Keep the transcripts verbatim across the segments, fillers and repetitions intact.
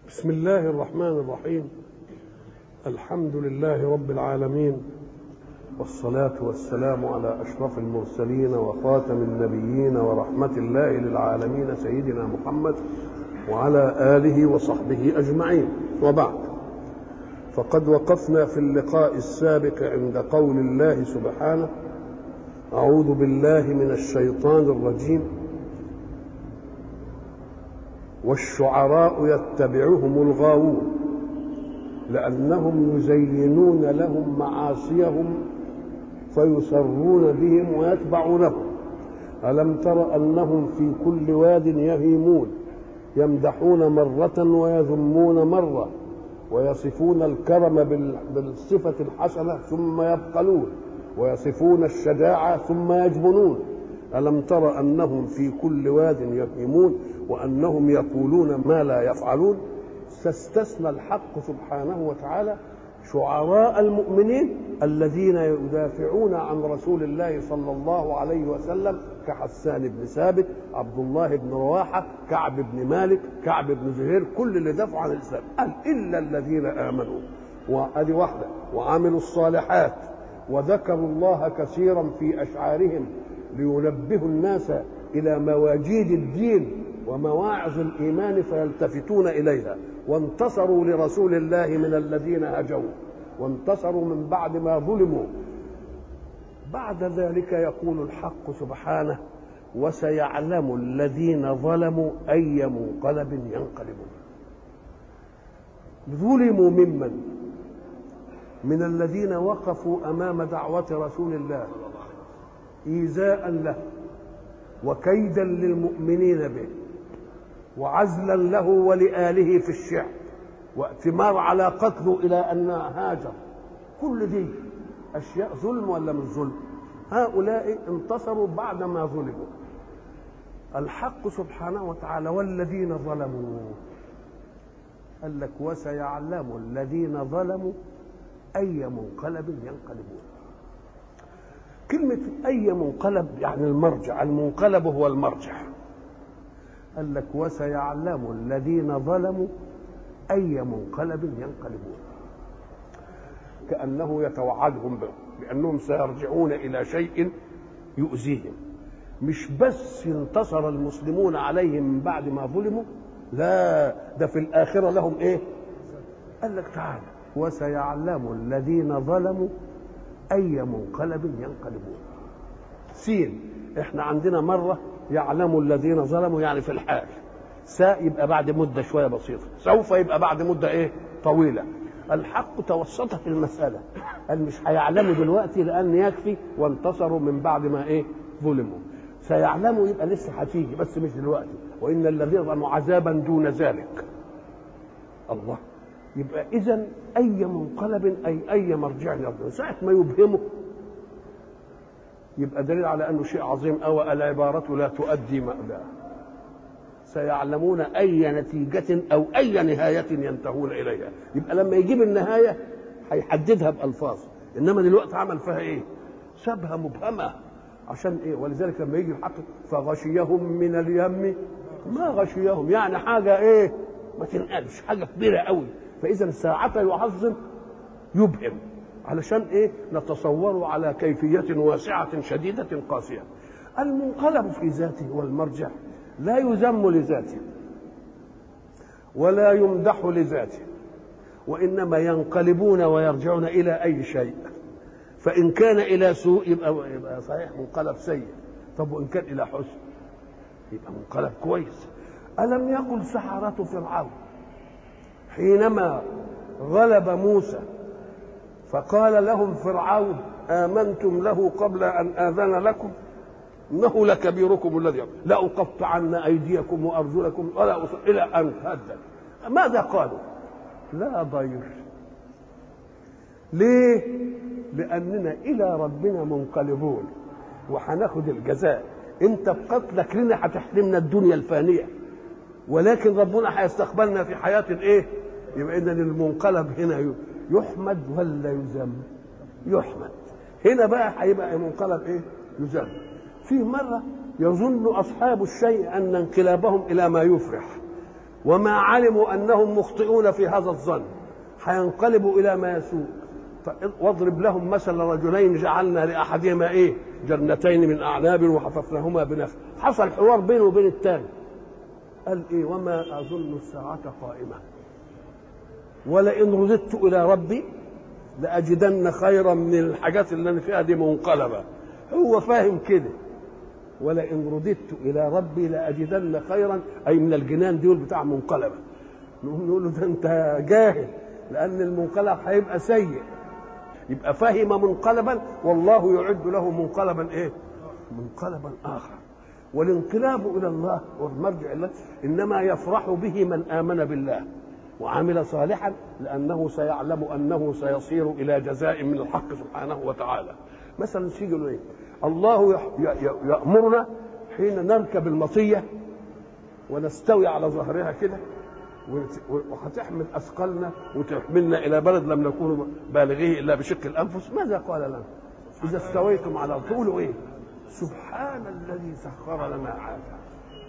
بسم الله الرحمن الرحيم. الحمد لله رب العالمين، والصلاة والسلام على أشرف المرسلين وخاتم النبيين ورحمة الله للعالمين سيدنا محمد وعلى آله وصحبه أجمعين، وبعد. فقد وقفنا في اللقاء السابق عند قول الله سبحانه: أعوذ بالله من الشيطان الرجيم: والشعراء يتبعهم الغاوون لأنهم يزينون لهم معاصيهم فيسرون بهم ويتبعونهم. ألم تر أنهم في كل واد يهيمون يمدحون مرة ويذمون مرة ويصفون الكرم بالصفة الحسنة ثم يبخلون ويصفون الشجاعة ثم يجبنون. ألم تر أنهم في كل واد يهيمون وأنهم يقولون ما لا يفعلون. فاستثنى الحق سبحانه وتعالى شعراء المؤمنين الذين يدافعون عن رسول الله صلى الله عليه وسلم كحسان بن ثابت، عبد الله بن رواحة، كعب بن مالك، كعب بن زهير، كل اللي دافعوا عن الإسلام. قال إلا الذين آمنوا، وهذه واحدة، وعملوا الصالحات وذكروا الله كثيرا في أشعارهم لينبهوا الناس إلى مواجيد الدين ومواعظ الإيمان فيلتفتون إليها، وانتصروا لرسول الله من الذين هجوا، وانتصروا من بعد ما ظلموا. بعد ذلك يقول الحق سبحانه: وسيعلم الذين ظلموا أي منقلب ينقلبون. ظلموا ممن؟ من الذين وقفوا أمام دعوة رسول الله إيذاء له وكيدا للمؤمنين به وعزلا له ولآله في الشعب واتمار على قتله إلى أن هاجر. كل دي أشياء ظلم ولا مش ظلم؟ هؤلاء انتصروا بعدما ظلموا. الحق سبحانه وتعالى: والذين ظلموا، قال لك: وسيعلم الذين ظلموا أي منقلب ينقلبون. كلمة أي منقلب يعني المرجع، المنقلب هو المرجع. قال لك: وسيعلم الذين ظلموا أي منقلب ينقلبون، كأنه يتوعدهم بأنهم سيرجعون إلى شيء يؤذيهم. مش بس انتصر المسلمون عليهم من بعد ما ظلموا، لا، ده في الآخرة لهم إيه؟ قال لك: تعالى: وسيعلم الذين ظلموا أي منقلب ينقلبون. سين، احنا عندنا مرة يعلم الذين ظلموا يعني في الحال، ساء يبقى بعد مدة شوية بسيطة، سوف يبقى بعد مدة ايه؟ طويلة. الحق توسط في المسألة، قال مش هيعلموا دلوقتي لأن يكفي وانتصروا من بعد ما ايه؟ ظلموا. سيعلموا يبقى لسه هتيجي بس مش دلوقتي. وإن الذين ظلموا عذابا دون ذلك. الله، يبقى إذن أي منقلب أي أي مرجع يرجع ساعة ما يبهمه يبقى دليل على أنه شيء عظيم أو العبارة لا تؤدي مألاه. سيعلمون أي نتيجة أو أي نهاية ينتهون إليها. يبقى لما يجيب النهاية هيحددها بألفاظ، إنما دلوقتي عمل فيها إيه؟ سابها مبهمة. عشان إيه؟ ولذلك لما يجي الحق: فغشيهم من اليم ما غشيهم، يعني حاجة إيه؟ ما تنقلش، حاجة كبيرة قوي. فإذا ساعة يعظم يبهم، علشان إيه؟ نتصور على كيفية واسعة شديدة قاسية. المنقلب في ذاته والمرجع لا يذم لذاته ولا يمدح لذاته، وإنما ينقلبون ويرجعون إلى أي شيء. فإن كان إلى سوء يبقى, يبقى صحيح منقلب سيء، طب وإن كان إلى حسن يبقى منقلب كويس. ألم يقل سحرة فرعون حينما غلب موسى فقال لهم فرعون: آمنتم له قبل أن آذن لكم إنه لكبيركم الذي لأقطعن أيديكم وأرجلكم ولا أصل إلى أن هدد. ماذا قالوا؟ لا ضير. ليه؟ لأننا إلى ربنا منقلبون وحناخد الجزاء. أنت بقتلك لنا هتحرمنا الدنيا الفانية، ولكن ربنا هيستقبلنا في حياة الإيه؟ يبقى إذن المنقلب هنا يحمد ولا يذم؟ يحمد. هنا بقى هيبقى منقلب إيه؟ يذم. في مرة يظن أصحاب الشيء أن انقلابهم إلى ما يفرح، وما علموا أنهم مخطئون في هذا الظن هينقلبوا إلى ما يسوء. واضرب لهم مثل رجلين جعلنا لأحدهما إيه جنتين من أعناب وحففناهما بنخل. حصل حوار بينه وبين الثاني، قال إيه وما أظن الساعة قائمة ولئن رددت إلى ربي لأجدن خيرا من الحاجات اللي أنا فيها دي منقلبة. هو فاهم كده، ولئن رددت إلى ربي لأجدن خيرا أي من الجنان دول بتاع منقلبة. نقول له ده أنت جاهل، لأن المنقلب هيبقى سيء. يبقى فهم منقلبا والله يعد له منقلبا إيه؟ منقلبا آخر. والانقلاب إلى الله والمرجع إليه إنما يفرح به من آمن بالله وعمل صالحا، لأنه سيعلم أنه سيصير إلى جزاء من الحق سبحانه وتعالى. مثلا شيء يقولوا إيه؟ الله يأمرنا حين نركب المطية ونستوي على ظهرها كده وهتحمل أثقالنا وتحملنا إلى بلد لم نكون بالغيه إلا بشق الأنفس. ماذا قال لنا؟ إذا استويتم على طول إيه؟ سبحان الذي سخر لنا هذا.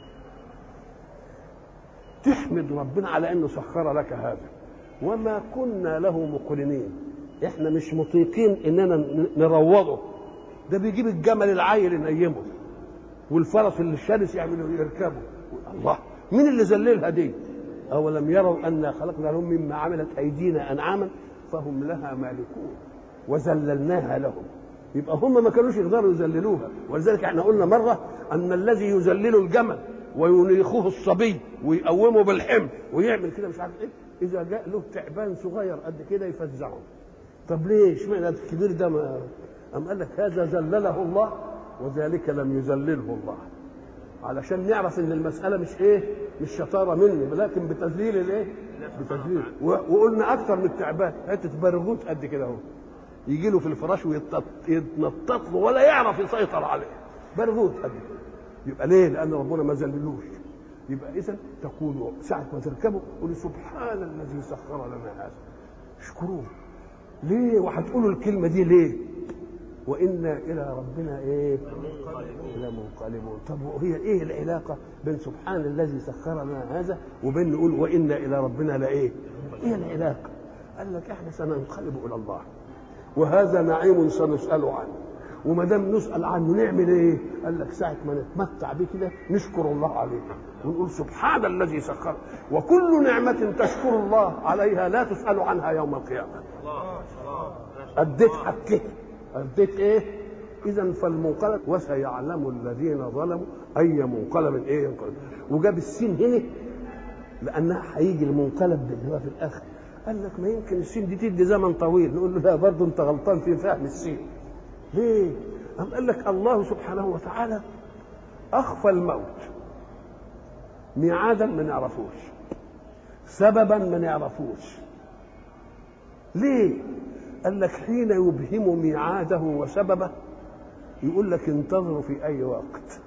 تحمد ربنا على أنه سخر لك هذا. وما كنا له مقرنين، إحنا مش مطيقين إننا نروضه. ده بيجيب الجمل العايل ينيمه والفرس اللي الشرس يعملوا يركبه. الله، مين اللي ذللها دي؟ أولم يروا أنا خلقنا لهم مما عملت أيدينا أنعاما فهم لها مالكون وذللناها لهم. يبقى هم ما كانوش يقدروا يذللوها. ولذلك احنا قلنا مرة أن الذي يذلل الجمل وينيخوه الصبي ويقومه بالحمل ويعمل كده مش عارف ايه، إذا جاء له تعبان صغير قد كده يفزعه. طب ليه اشمعنى الكبير ده؟ ما أم قال لك هذا ذلله الله وذلك لم يذلله الله، علشان نعرف ان المسألة مش ايه مش شطارة مني ولكن بتذليل الايه بتذليل. وقلنا اكثر من التعبان حته برغوت قد كده اهو يجي له في الفراش ويتنطط له ولا يعرف يسيطر عليه. برغوت قد كده. يبقى ليه؟ لان ربنا ما ذللوش. يبقى اذا تقولوا ساعه ما تركبوا قولوا سبحان الذي سخر لنا هذا، اشكروه. ليه؟ وهتقولوا الكلمه دي ليه؟ وإنا إلى ربنا إيه؟ إلى منقلبون. طب وهي إيه العلاقة بين سبحان الذي سخر لنا هذا وبين نقول وإنا إلى ربنا لا إيه؟ إيه العلاقة؟ قال لك إحنا سننقلب إلى الله وهذا نعيم سنسأل عنه، وما دام نسأل عنه نعمل إيه؟ قال لك ساعة ما نتمتع به كده نشكر الله عليه ونقول سبحان الذي سخر. وكل نعمة تشكر الله عليها لا تسأل عنها يوم القيامة. أديت حقه أديت إيه؟ إذا فالمنقلب وسيعلم الذين ظلموا أي منقلب إيه ينقلب. وجاب السين هنا لأنها هيجي المنقلب اللي هو في الآخر. قال لك ما يمكن السين دي تدي زمن طويل. نقول له لا برضه أنت غلطان في فهم السين. ليه؟ أم قال لك الله سبحانه وتعالى أخفى الموت ميعادا ما نعرفوش، سببا ما نعرفوش. ليه؟ قال لك حين يبهم ميعاده وسببه يقول لك انتظروا في أي وقت،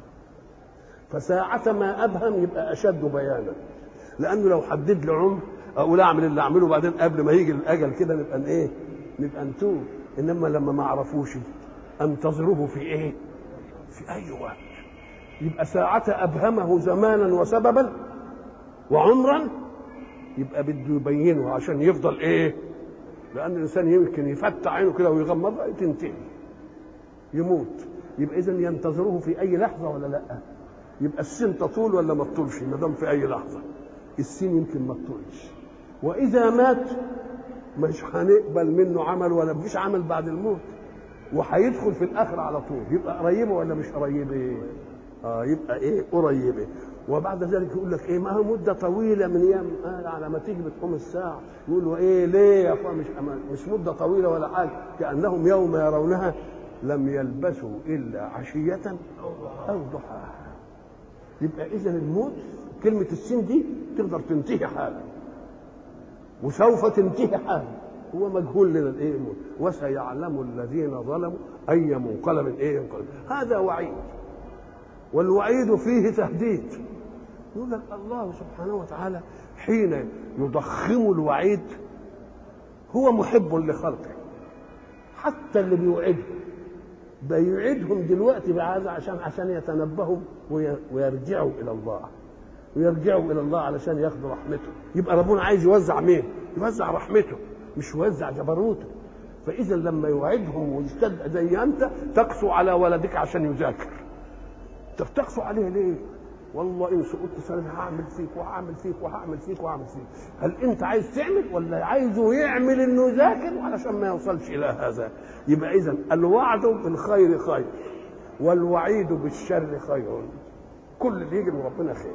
فساعة ما أبهم يبقى أشد بيانا. لأنه لو حدد لي عمر أقول أعمل اللي أعمله بعدين قبل ما يجي الأجل كده نبقى إيه؟ نبقى نتوب. إنما لما ما عرفوش انتظروه في إيه؟ في أي وقت. يبقى ساعة أبهمه زمانا وسببا وعمرا يبقى بده يبينه عشان يفضل إيه؟ لأن الإنسان يمكن يفتح عينه كده ويغمض تنتهي يموت. يبقى إذن ينتظروه في أي لحظة ولا لأ؟ يبقى السين تطول ولا ما تطولش؟ ما دام في أي لحظة السين يمكن ما تطولش. وإذا مات مش هنقبل منه عمل ولا مفيش عمل بعد الموت وهيدخل في الآخر على طول. يبقى قريبه ولا مش قريبه؟ آه يبقى إيه؟ قريبه. وبعد ذلك يقول لك ايه؟ ما هو مده طويله من ايام آه على ما تيجي بتقوم الساعه. يقولوا ايه ليه يا اخوان؟ مش مش مده طويله ولا حاجه، كانهم يوم يرونها لم يلبثوا الا عشيه او ضحاها. يبقى اذا الموت كلمه السين دي تقدر تنتهي حالا وسوف تنتهي حالا. هو مجهول لنا الايه الموت. وسيعلم الذين ظلموا اي منقلب ايه ينقلب. هذا وعيد، والوعيد فيه تهديد. يقول لك الله سبحانه وتعالى حين يضخم الوعيد هو محب لخلقه. حتى اللي بيوعدهم بيوعدهم دلوقتي بهذا عشان عشان يتنبهوا ويرجعوا الى الله. ويرجعوا الى الله علشان ياخدوا رحمته. يبقى ربنا عايز يوزع مين؟ يوزع رحمته مش يوزع جبروته. فاذا لما يوعدهم ويشتد زي انت تقسو على ولدك عشان يذاكر، طب تقسو عليه ليه؟ والله ان سقطت سنه هعمل فيك وهعمل فيك وهعمل فيك وهعمل فيك. هل انت عايز تعمل ولا عايزه يعمل انه يذاكر علشان ما يوصلش الى هذا؟ يبقى اذا الوعد بالخير خير والوعيد بالشر خير، كل اللي يجي من ربنا خير.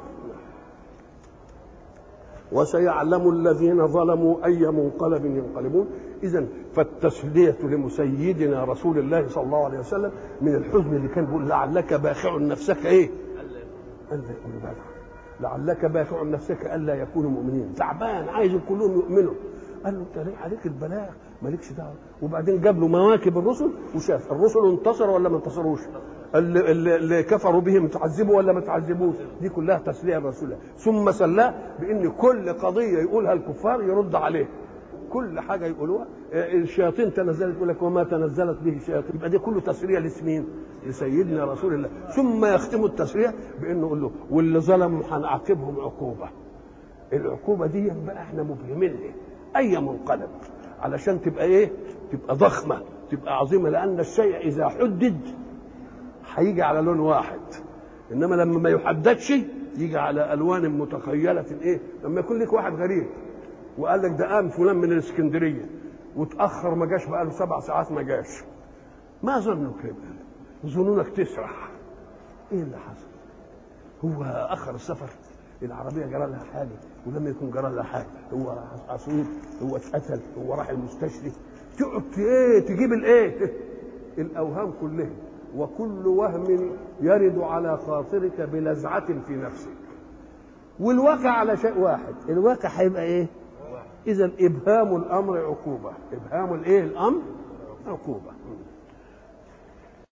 وسيعلم الذين ظلموا اي منقلب ينقلبون. اذا فالتسليه لمسيدنا رسول الله صلى الله عليه وسلم من الحزن اللي كان بيقول لعلك باخع نفسك ايه؟ الا يكونوا بلع، لعلك باخع نفسك الا يكونوا مؤمنين، تعبان عايز كلهم يؤمنوا. قال له انت ليه عليك البلاغ مالكش دعوه. وبعدين جاب له مواكب الرسل وشاف الرسل انتصروا ولا ما انتصروش، اللي, اللي كفروا بهم تعذبوا ولا ما تعذبوش. دي كلها تسليه الرسول. ثم سلاه بان كل قضيه يقولها الكفار يرد عليه، كل حاجه يقولوها الشياطين تنزلت يقول لك وما تنزلت به الشياطين. يبقى دي كله تسليه لمين؟ لسيدنا رسول الله. ثم يختم التسليه بانه يقول له واللي ظلموا هنعاقبهم عقوبه. العقوبه دي بقى احنا مفهمينها اي منقلب علشان تبقى ايه؟ تبقى ضخمه، تبقى عظيمه، لان الشيء اذا حدد هيجي على لون واحد، انما لما ما يحددش يجي على الوان متخيله. ايه؟ لما يكون لك واحد غريب وقال لك ده قام فلان من الاسكندريه وتاخر ما جاش بقى له سبع ساعات ما جاش، ما ظنك يبقى؟ ظنونك تسرح. ايه اللي حصل؟ هو اخر السفر، العربيه جرى لها حاجه، ولما يكون جرى لها حاجه هو عصير، هو اتقتل، هو راح المستشفى. تقعد ايه تجيب الايه؟ الاوهام كلها، وكل وهم يرد على خاطرك بلذعه في نفسك. والواقع على شيء واحد، الواقع هيبقى ايه؟ اذا ابهام الامر عقوبه، ابهام الايه؟ الامر عقوبه.